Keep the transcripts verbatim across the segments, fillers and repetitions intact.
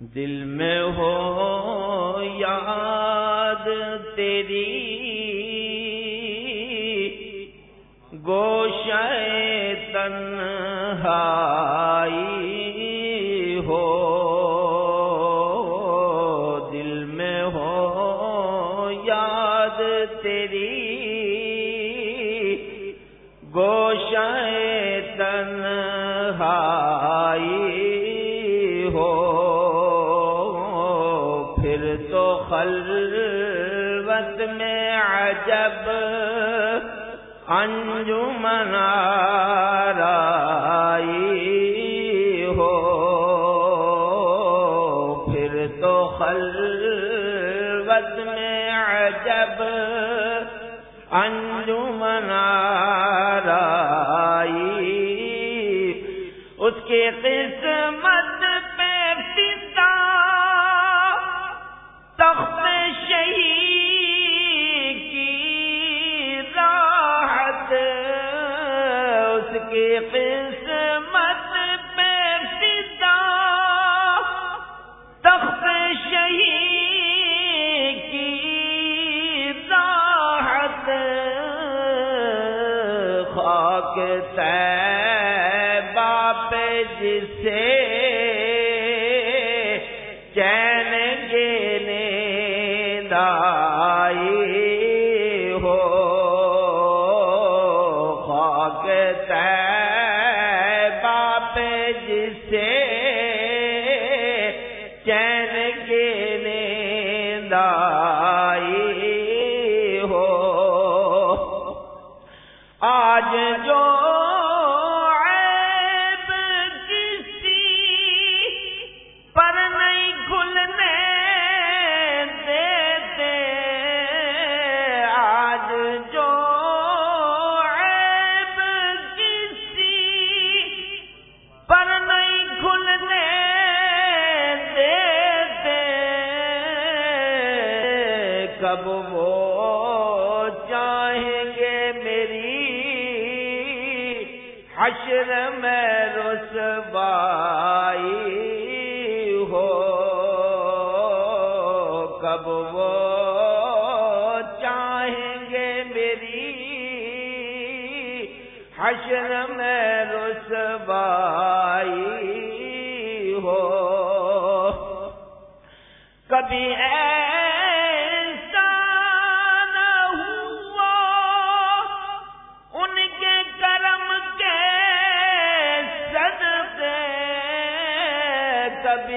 دل میں ہو یاد تیری گوشہ تنہائی ہو، دل میں ہو یاد تیری گوشہ تنہائی ہو، پھر تو خلوت میں عجب انجمن آرائی ہو، پھر تو خلوت میں عجب انجمن آرائی، اس کی قسمت پہ فدا تخت شہی کی راحت، اس کی قسمت پہ فدا تخت شہی کی راحت، خاک طیبہ پہ جسے چین گینے دائی ہو، خاک طیبہ پہ جسے چین گینے دائی ہو، آج جو کب وہ چاہیں گے میری حشر میں رسوائی ہو، کب وہ چاہیں گے میری حشر میں رسوائی ہو، کبھی کبھی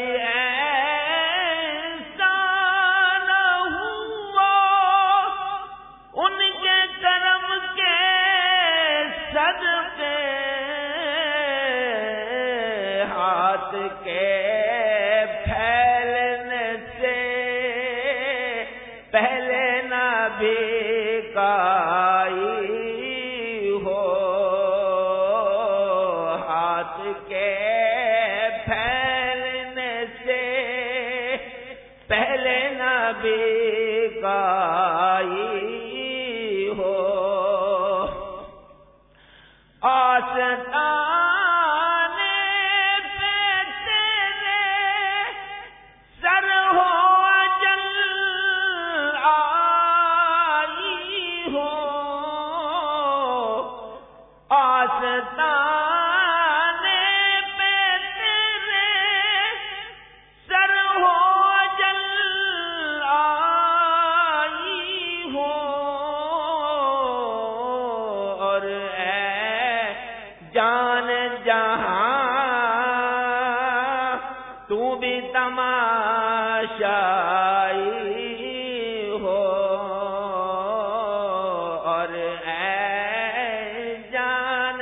ایسا نہ ہوا ان کے کرم کے صدقے، ہاتھ کے پھیلنے سے پہلے نہ بھیکائی ہو، ہاتھ کے پہلے نہ بھیکائی ہو، آستانے پہ تیرے سر ہو اجل آئی ہو، آستانے جان جہاں تو بھی تماشائی ہو، اور اے جان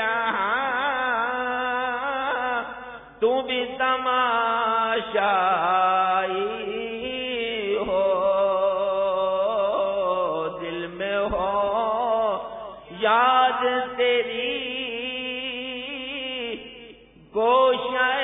جہاں تو بھی تماشائی ہو، دل میں ہو یاد تیری گوشہ